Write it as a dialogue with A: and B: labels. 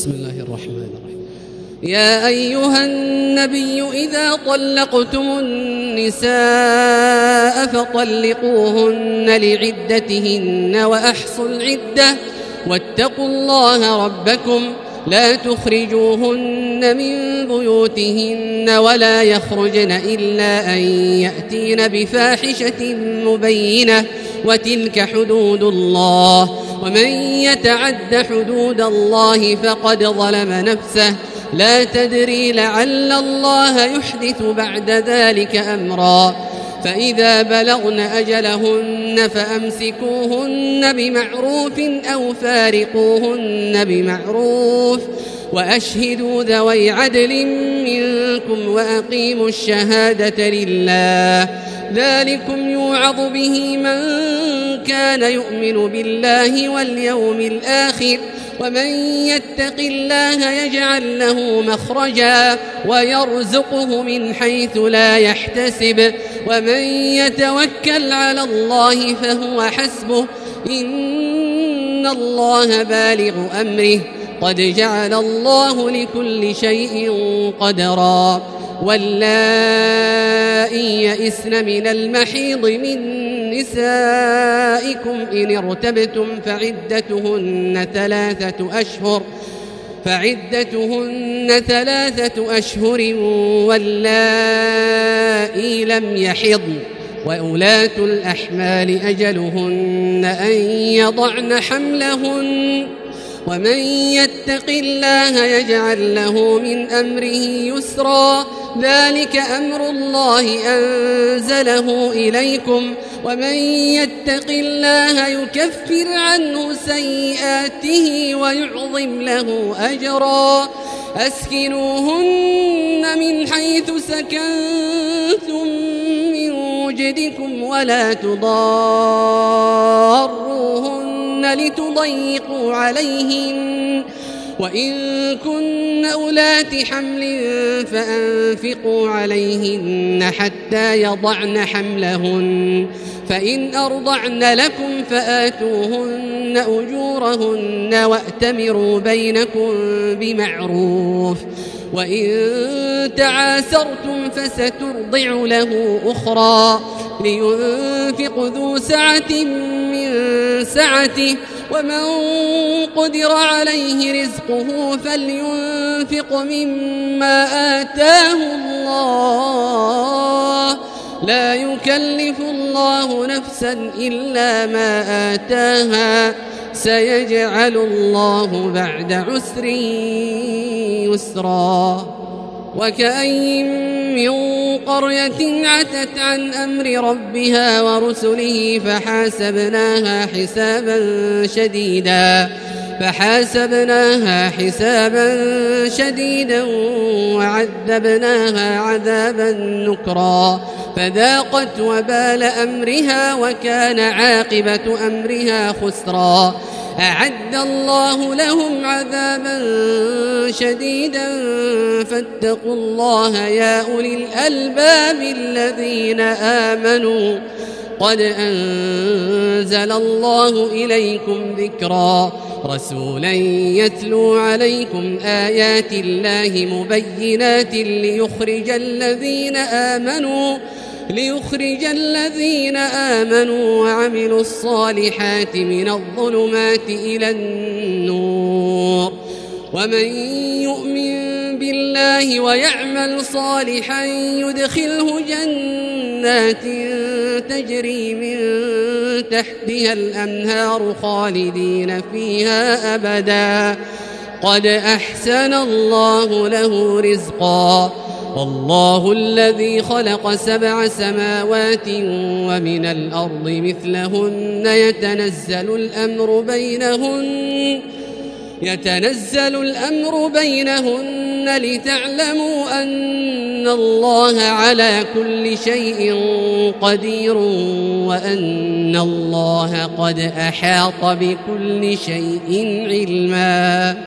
A: بسم الله الرحمن الرحيم. يا أيها النبي إذا طلقتم النساء فطلقوهن لعدتهن وأحصوا العدة واتقوا الله ربكم لا تخرجوهن من بيوتهن ولا يخرجن إلا أن يأتين بفاحشة مبينة وتلك حدود الله ومن يتعد حدود الله فقد ظلم نفسه لا تدري لعل الله يحدث بعد ذلك أمرا فإذا بلغن أجلهن فأمسكوهن بمعروف أو فارقوهن بمعروف وأشهدوا ذوي عدل منكم وأقيموا الشهادة لله ذلكم يوعظ به من كان يؤمن بالله واليوم الآخر ومن يتق الله يجعل له مخرجا ويرزقه من حيث لا يحتسب ومن يتوكل على الله فهو حسبه إن الله بالغ أمره قد جعل الله لكل شيء قدرا واللائي يئسن من المحيض من نسائكم إن ارتبتم فعدتهن ثلاثة أشهر واللائي لم يحضن وأولاة الأحمال أجلهن أن يضعن حملهن ومن يتق الله يجعل له من أمره يسرا ذلك أمر الله أنزله إليكم ومن يتق الله يكفر عنه سيئاته ويعظم له أجرا أسكنوهن من حيث سكنتم من وجدكم ولا تضاروهن لتضيقوا عليهن وإن كن أولات حمل فأنفقوا عليهن حتى يضعن حملهن فإن أرضعن لكم فآتوهن أجورهن وأتمروا بينكم بمعروف وإن تعاسرتم فسترضع له أخرى لينفق ذو سعة من سعته ومن قدر عليه رزقه فلينفق مما آتاه الله لا يكلف الله نفسا إلا ما آتاها سيجعل الله بعد عسر يسرا وكأين من قرية عتت عن أمر ربها ورسله فحاسبناها حسابا شديدا وعذبناها عذابا نكرا فذاقت وبال أمرها وكان عاقبة أمرها خسرا أعد الله لهم عذابا شديدا فاتقوا الله يا أولي الألباب الذين آمنوا قد أنزل الله إليكم ذكرا رسولا يتلو عليكم آيات الله مبينات ليخرج الذين آمنوا وعملوا الصالحات من الظلمات إلى النور ومن يؤمن بالله ويعمل صالحا يدخله جنات تجري من تحتها الأنهار خالدين فيها أبدا قد أحسن الله له رزقا والله الذي خلق 7 سماوات ومن الأرض مثلهن يتنزل الأمر بينهن لتعلموا أن الله على كل شيء قدير وأن الله قد أحاط بكل شيء علما.